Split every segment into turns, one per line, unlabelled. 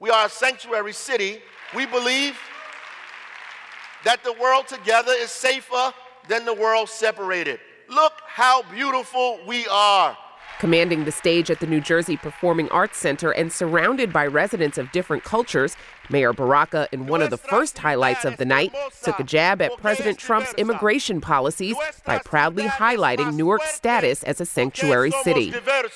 We are a sanctuary city. We believe that the world together is safer than the world separated. Look how beautiful we are.
Commanding the stage at the New Jersey Performing Arts Center and surrounded by residents of different cultures, Mayor Baraka, in one of the first highlights of the night, took a jab at President Trump's immigration policies by proudly highlighting Newark's status as a sanctuary city.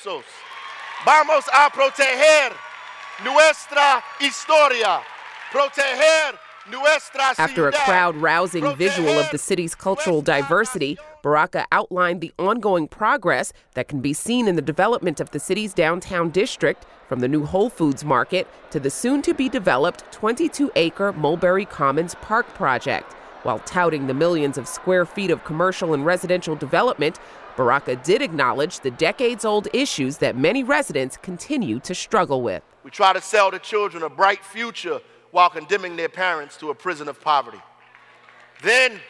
Vamos a proteger nuestra historia. Proteger nuestra ciudad.
After a crowd-rousing visual of the city's cultural diversity, Baraka outlined the ongoing progress that can be seen in the development of the city's downtown district, from the new Whole Foods market to the soon-to-be-developed 22-acre Mulberry Commons Park project. While touting the millions of square feet of commercial and residential development, Baraka did acknowledge the decades-old issues that many residents continue to struggle with.
We try to sell the children a bright future while condemning their parents to a prison of poverty. Then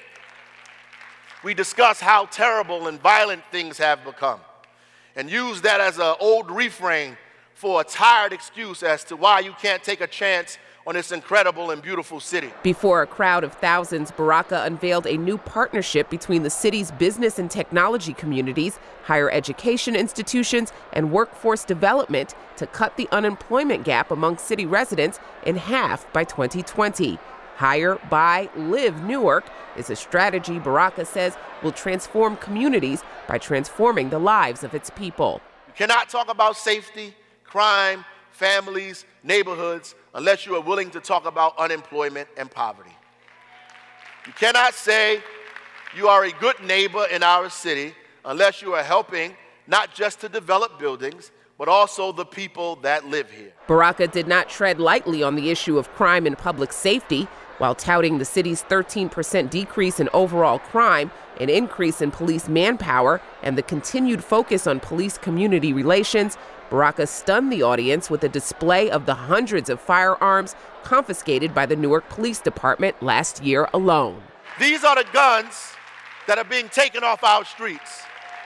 we discuss how terrible and violent things have become and use that as an old refrain for a tired excuse as to why you can't take a chance on this incredible and beautiful city.
Before a crowd of thousands, Baraka unveiled a new partnership between the city's business and technology communities, higher education institutions, and workforce development to cut the unemployment gap among city residents in half by 2020. Hire, Buy, Live Newark is a strategy Baraka says will transform communities by transforming the lives of its people.
You cannot talk about safety, crime, families, neighborhoods, unless you are willing to talk about unemployment and poverty. You cannot say you are a good neighbor in our city unless you are helping not just to develop buildings, but also the people that live here.
Baraka did not tread lightly on the issue of crime and public safety. While touting the city's 13% decrease in overall crime, an increase in police manpower, and the continued focus on police-community relations, Baraka stunned the audience with a display of the hundreds of firearms confiscated by the Newark Police Department last year alone.
These are the guns that are being taken off our streets.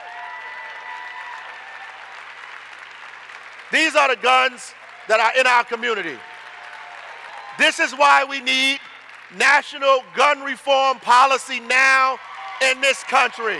These are the guns that are in our community. This is why we need national gun reform policy now in this country.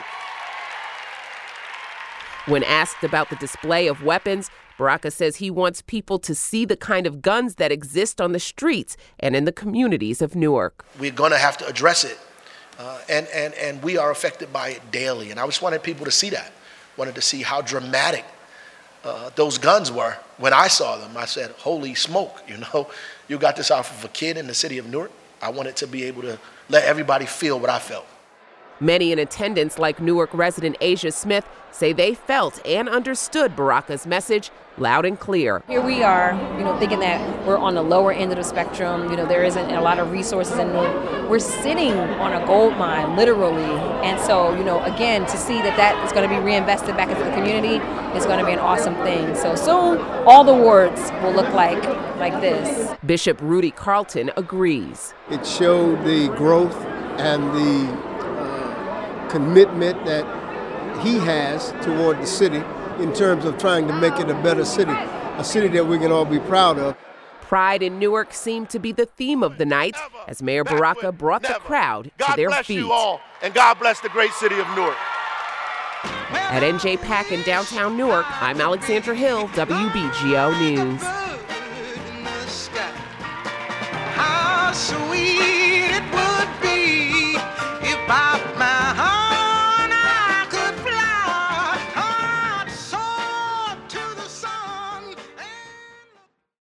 When asked about the display of weapons, Baraka says he wants people to see the kind of guns that exist on the streets and in the communities of Newark.
We're going to have to address it, and we are affected by it daily. And I just wanted people to see that, wanted to see how dramatic those guns were. When I saw them, I said, holy smoke, you got this off of a kid in the city of Newark. I wanted to be able to let everybody feel what I felt.
Many in attendance, like Newark resident Asia Smith, say they felt and understood Baraka's message loud and clear.
Here we are, thinking that we're on the lower end of the spectrum. There isn't a lot of resources in Newark. We're sitting on a gold mine, literally. And so, again, to see that is going to be reinvested back into the community is going to be an awesome thing. So soon, all the wards will look like this.
Bishop Rudy Carlton agrees.
It showed the growth and the commitment that he has toward the city in terms of trying to make it a better city, a city that we can all be proud of.
Pride in Newark seemed to be the theme of the night as Mayor Baraka brought the crowd to their feet.
God bless you all, and God bless the great city of Newark.
At NJPAC in downtown Newark, I'm Alexandra Hill, WBGO News.